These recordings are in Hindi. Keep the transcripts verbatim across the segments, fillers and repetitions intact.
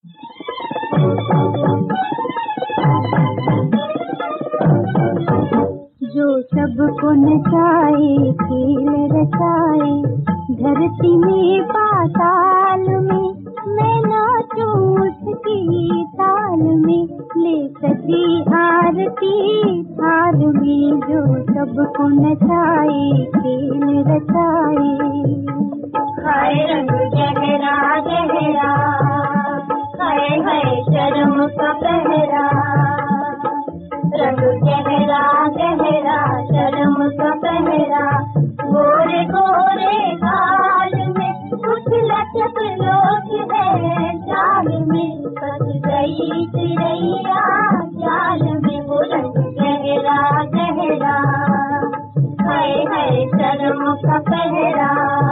जो सबको नचाए खेल रचाए धरती में पाताल में, मैं नाचूं उसकी ताल में, ले सजी आरती थाल में। जो सबको नचाए खेल रचाए। हाय रंग गहरा गहरा, हाय हाय शर्म का पहरा, रंग गहरा गहरा शर्म का पहरा। गोरे गोरे गाल में कुछ लचक लोट है चाल में, फंस गई चिड़ैया जाल में। वो रंग गहरा गहरा, हाय हाय शर्म का पहरा।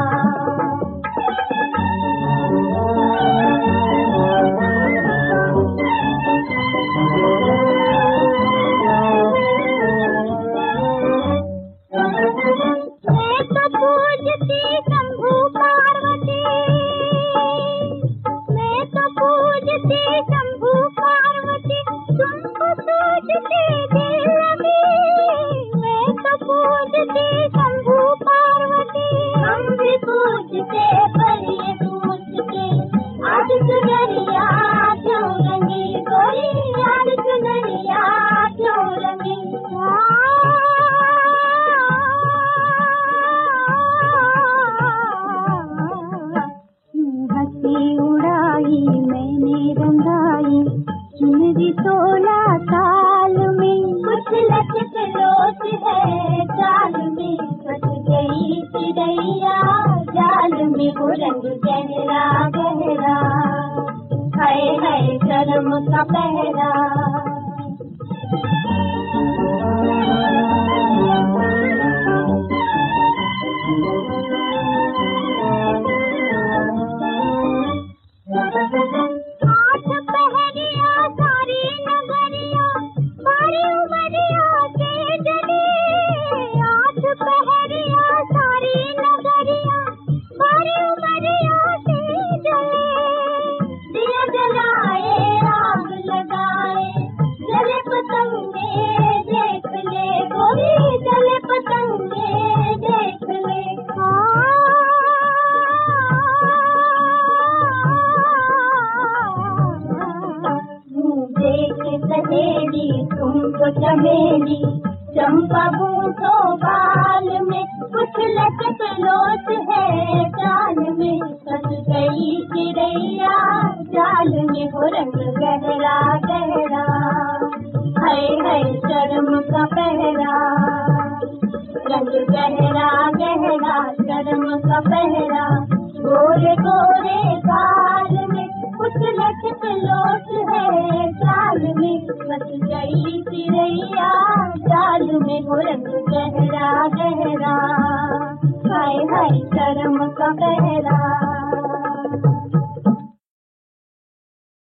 सोलह साल में कुछ लचक लोट है चाल में, फंस गई चिड़ैया जाल में। वो रंग गहरा गहरा, हाय हाय शर्म का पहरा। सहेली तुमको चमेली चंपा बूंदो बाल में, कुछ लचक लोट है चाल में, फंस गई चिड़ैया जाल में। वो रंग गहरा गहरा, हाय हाय शर्म का पहरा, रंग गहरा गहरा शर्म का पहरा। गोरे गोरे गाल में कुछ लचक लोट है चाल में, फंस गई चिड़ैया जाल में। वो रंग गहरा गहरा, हाय हाय शर्म का पहरा।